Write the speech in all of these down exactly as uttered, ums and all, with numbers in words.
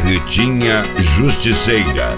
Carretinha Justiceira.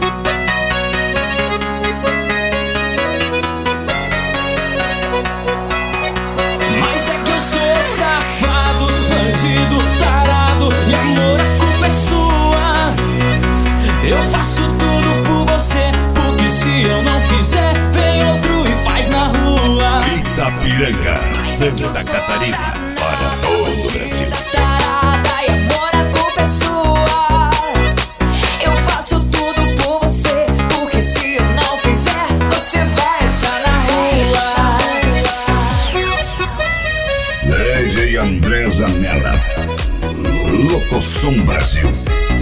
Mas é que eu sou safado, bandido, tarado, e amor, a culpa é sua. Eu faço tudo por você, porque se eu não fizer, vem outro e faz na rua. Itapiranga, Santa Catarina, para todo o Brasil. Tarada, e amor, a culpa é sua. Eu faço tudo por você, porque se eu não fizer, você vai achar na rua. D J André Zanella, Locosom Brasil.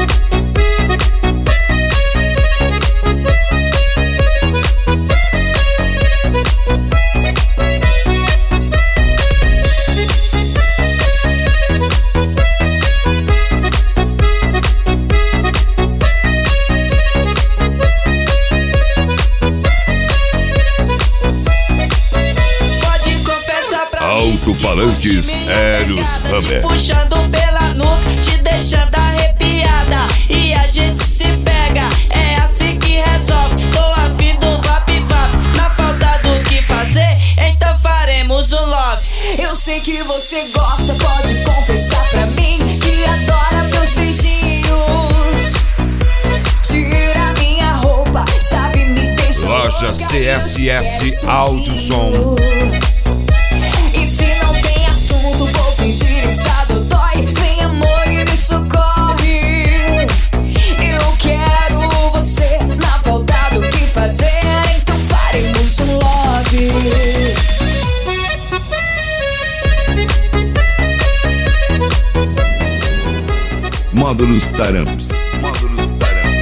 Alto-falantes Eros Hammer, puxando pela nuca, te deixando arrepiada, e a gente se pega, é assim que resolve. Tô afim do vap-vap, na falta do que fazer, então faremos um love. Eu sei que você gosta, pode confessar pra mim que adora meus beijinhos. Tira minha roupa, sabe, me deixa Loja louca, C S S Áudio Som. E se não tem assunto, vou fingir estado dói. Vem amor e me socorre. Eu quero você, na falta do que fazer, então faremos um love. Módulos Taramps. Módulos Taramps.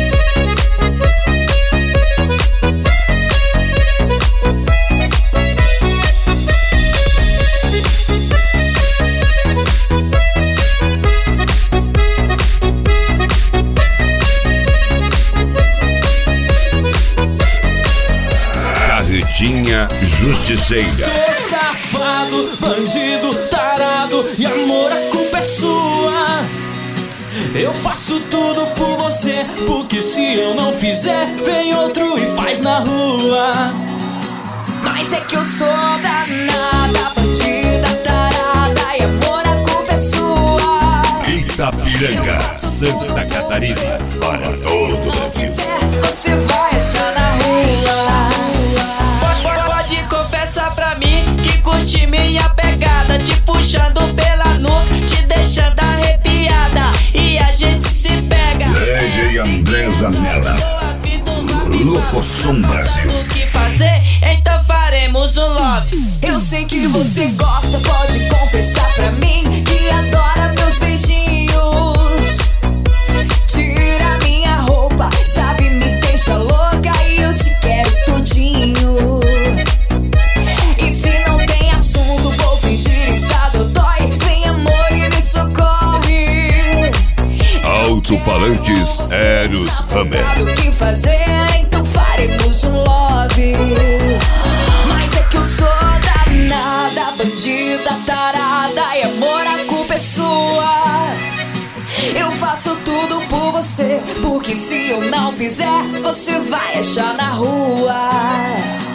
Carretinha Justiceira. Sou safado, bandido, tarado, e amor, a culpa é sua. Eu faço tudo por você, porque se eu não fizer, vem outro e faz na rua. Mas é que eu sou danada, bandida, tarada, e amor, a culpa é sua. Itapiranga, Santa Catarina, para todo o Brasil. Você vai achar na rua. Pode confessar pra mim que curte minha pegada, te puxando pela nuca, te deixando arrepiada, e a gente se pega. D J André Zanella, Locosom Brasil. O que fazer, então faremos um love. Eu sei que você gosta, pode confessar pra mim que adora meus beijinhos. Tira minha roupa, sabe, me deixa louca, e eu te quero tudinho. E se não tem assunto, vou fingir estado dói. Vem amor e me socorre. Alto-falantes Eros Hammer. O que fazer, então faremos um love. Mas é que eu sou danada, bandida, tarada, e amor, a culpa é sua. Eu faço tudo por você, porque se eu não fizer, você vai achar na rua.